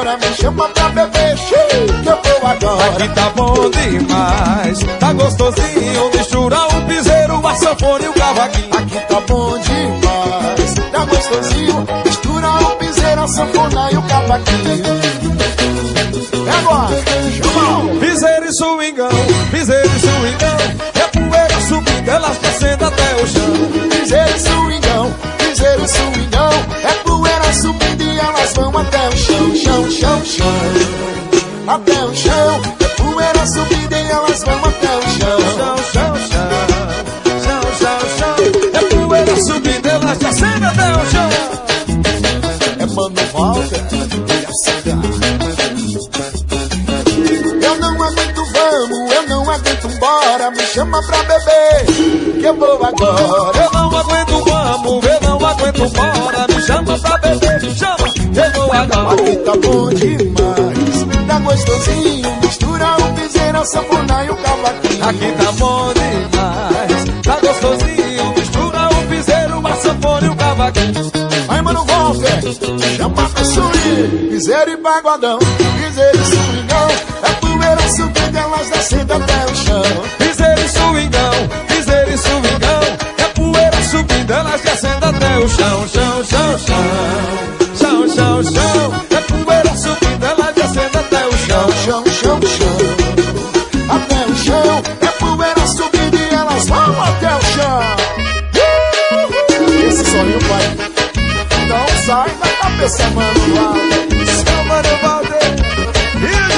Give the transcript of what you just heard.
embora, me chama pra beber, que eu vou agora. Aqui tá bom demais, tá gostosinho, mistura o piseiro, a sanfona e o cavaquinho. Aqui tá bom demais, tá gostosinho, mistura o piseiro, a sanfona e o cavaquinho. É agora, chama! Piseiro e swingão, é poeira subindo, elas descendo até o chão. Piseiro e swingão, é poeira subindo e elas vão até o chão, chão, chão, chão. Até o chão, é poeira subindo e elas vão até o chão. Chão, chão, chão, chão, chão, chão. É poeira subindo, elas descendo até o chão. É Mano Walter e a Cida. Eu não aguento, vamos, eu não aguento, bora, me chama pra beber, que eu vou agora. Eu não aguento, vamos, eu não aguento, bora, me chama pra beber, me chama, eu vou agora. Aqui tá bom demais, tá gostosinho, mistura o piseiro, a sanfona e o cavaquinho. Aqui tá bom demais, tá gostosinho, mistura o piseiro, a sanfona e o cavaquinho. Aí, Mano Walter, chama pra subir, piseiro e pagodão, piseiro e swingão, é poeira subindo, elas descendo até o chão. Piseiro e swingão, é poeira subindo, elas descendo até o chão, chão, chão, chão, chão, chão, chão. É poeira subindo, elas descendo até o chão, chão, chão, chão, até o chão, é poeira subindo e elas vão até o chão. Esse solinho vai, não sai da cabeça, Mano Walter. Seu Mano Walter.